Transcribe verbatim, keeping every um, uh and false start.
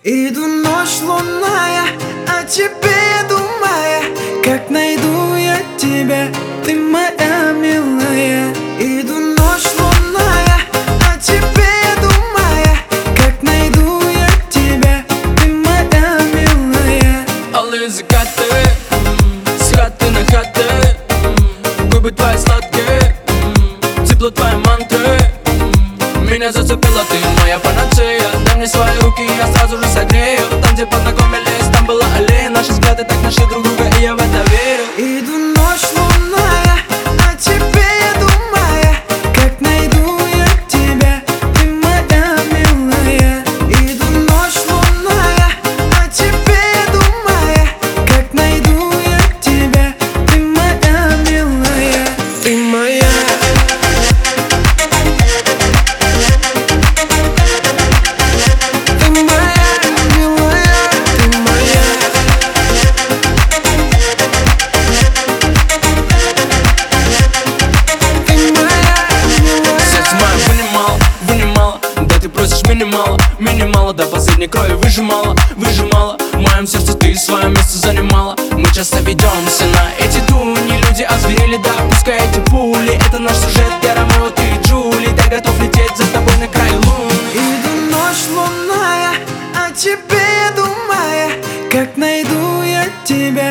Иду ночь лунная, о тебе думая, как найду я тебя, ты моя милая. Иду ночь лунная, о тебе думая, как найду я тебя, ты моя милая. Алые закаты, с хаты на хаты, губы твои сладкие, тепло твоей мантры. Меня зацепила, ты моя панацея. Дай мне свои руки, я сразу же согрею. Там, где познакомились, там была аллея. Наши взгляды так нашли друг друга, и я в это верю. Иду ночь лунная, о тебе думая, как найду я тебя, ты моя милая. Иду ночь лунная, о тебе думая, как найду я тебя, ты моя милая. Ты моя. Минимала, минимала, до последней крови выжимала, выжимала. В моем сердце ты свое место занимала. Мы часто ведемся на эти дуни. Люди озверели, да, пускай эти пули. Это наш сюжет, я Ромео, ты Джули. Дай готов лететь за тобой на край луны. Иду ночь лунная, о тебе думая, как найду я тебя,